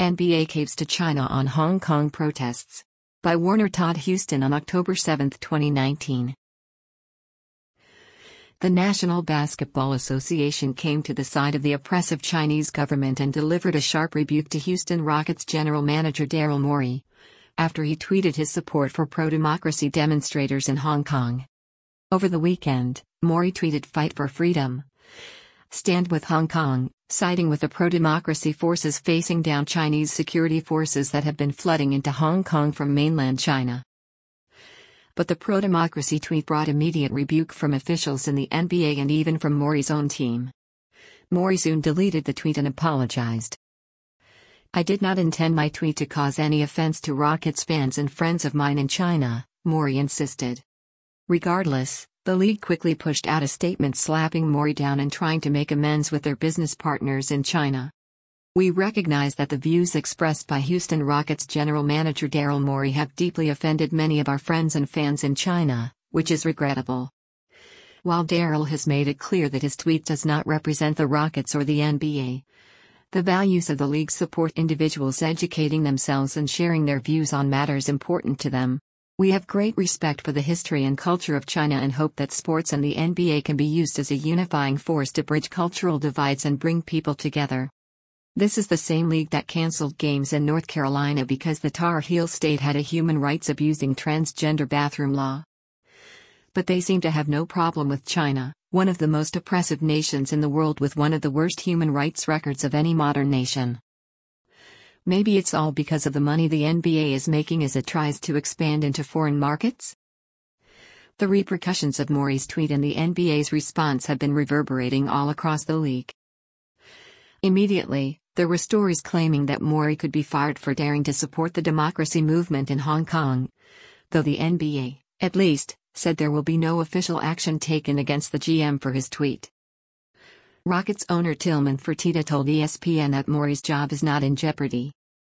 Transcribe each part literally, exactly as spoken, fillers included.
N B A caves to China on Hong Kong protests. By Warner Todd Huston on October seventh, twenty nineteen. The National Basketball Association came to the side of the oppressive Chinese government and delivered a sharp rebuke to Houston Rockets general manager Daryl Morey, after he tweeted his support for pro-democracy demonstrators in Hong Kong. Over the weekend, Morey tweeted "Fight for freedom. Stand with Hong Kong," siding with the pro-democracy forces facing down Chinese security forces that have been flooding into Hong Kong from mainland China. But the pro-democracy tweet brought immediate rebuke from officials in the N B A and even from Morey's own team. Morey soon deleted the tweet and apologized. "I did not intend my tweet to cause any offense to Rockets fans and friends of mine in China," Morey insisted. Regardless, the league quickly pushed out a statement slapping Morey down and trying to make amends with their business partners in China. "We recognize that the views expressed by Houston Rockets general manager Daryl Morey have deeply offended many of our friends and fans in China, which is regrettable. While Daryl has made it clear that his tweet does not represent the Rockets or the N B A, the values of the league support individuals educating themselves and sharing their views on matters important to them. We have great respect for the history and culture of China and hope that sports and the N B A can be used as a unifying force to bridge cultural divides and bring people together. This is the same league that canceled games in North Carolina because the Tar Heel state had a human rights abusing transgender bathroom law. But they seem to have no problem with China, one of the most oppressive nations in the world with one of the worst human rights records of any modern nation. Maybe it's all because of the money the N B A is making as it tries to expand into foreign markets?" The repercussions of Morey's tweet and the N B A's response have been reverberating all across the league. Immediately, there were stories claiming that Morey could be fired for daring to support the democracy movement in Hong Kong, though the N B A, at least, said there will be no official action taken against the G M for his tweet. Rockets owner Tillman Fertitta told E S P N that Morey's job is not in jeopardy.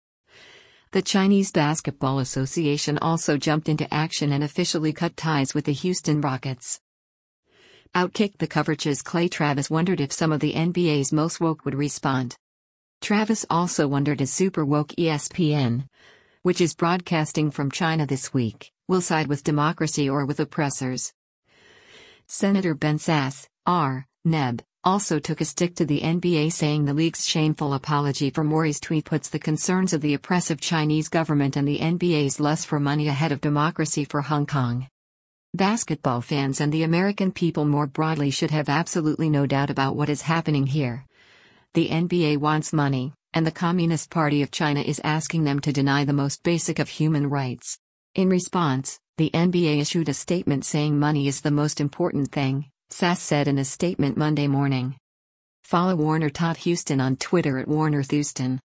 The Chinese Basketball Association also jumped into action and officially cut ties with the Houston Rockets. Outkick the coverage's Clay Travis wondered if some of the N B A's most woke would respond. Travis also wondered if super woke E S P N, which is broadcasting from China this week, will side with democracy or with oppressors. Senator Ben Sasse, R. N E B, also took a stick to the N B A, saying the league's shameful apology for Morey's tweet puts the concerns of the oppressive Chinese government and the N B A's lust for money ahead of democracy for Hong Kong. Basketball fans and the American people more broadly should have absolutely no doubt about what is happening here. The N B A wants money, and the Communist Party of China is asking them to deny the most basic of human rights. In response, the N B A issued a statement saying money is the most important thing, Sasse said in a statement Monday morning. Follow Warner Todd Huston on Twitter at Warner Thuston.